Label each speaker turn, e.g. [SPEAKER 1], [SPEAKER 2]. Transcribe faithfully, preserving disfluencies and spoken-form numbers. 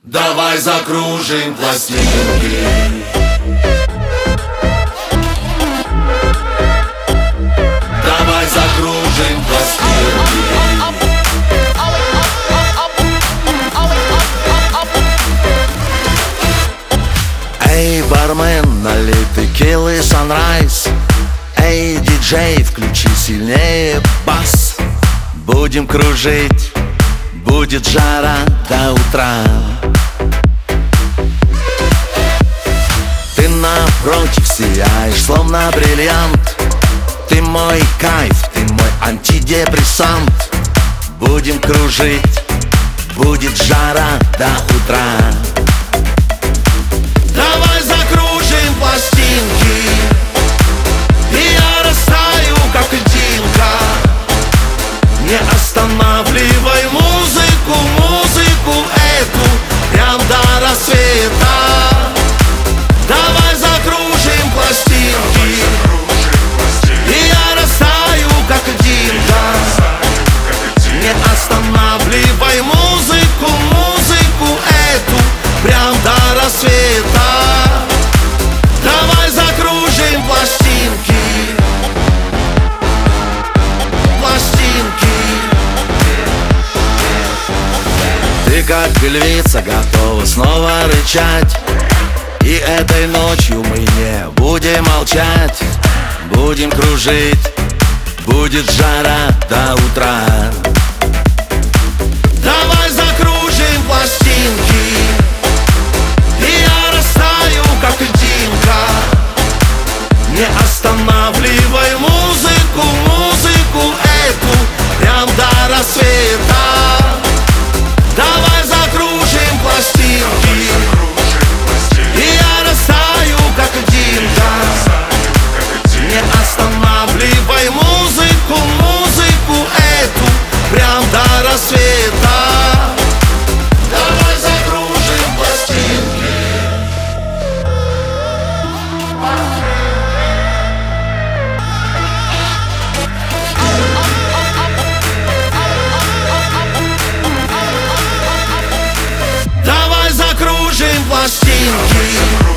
[SPEAKER 1] Давай закружим пластинки. Давай закружим пластинки.
[SPEAKER 2] Эй, бармен, налей текилы Sunrise. Эй, диджей, включи сильнее бас. Будем кружить, будет жара до утра. Ты напротив сияешь, словно бриллиант. Ты мой кайф, ты мой антидепрессант. Будем кружить, будет жара до утра.
[SPEAKER 1] Давай закружим пластинки, и я растаю, как льдинка. Не останавливай музыку, музыку эту, прям до рассвета. Давай закружим пластинки, и я растаю, как льдинка. Не останавливай музыку, музыку эту, прям до рассвета. Давай закружим пластинки, пластинки.
[SPEAKER 2] Ты как львица готова снова рычать. И этой ночью мы не будем молчать. Будем кружить, будет жара до утра.
[SPEAKER 1] Давай закружим пластинки, и я растаю, как льдинка. Не останавливай музыку, музыку эту, прям до рассвета. Давай закружим пластинки, и я растаю, как льдинка. Не останавливай музыку, музыку эту, прям до рассвета. Давай закружим пластинки. Давай закружим пластинки.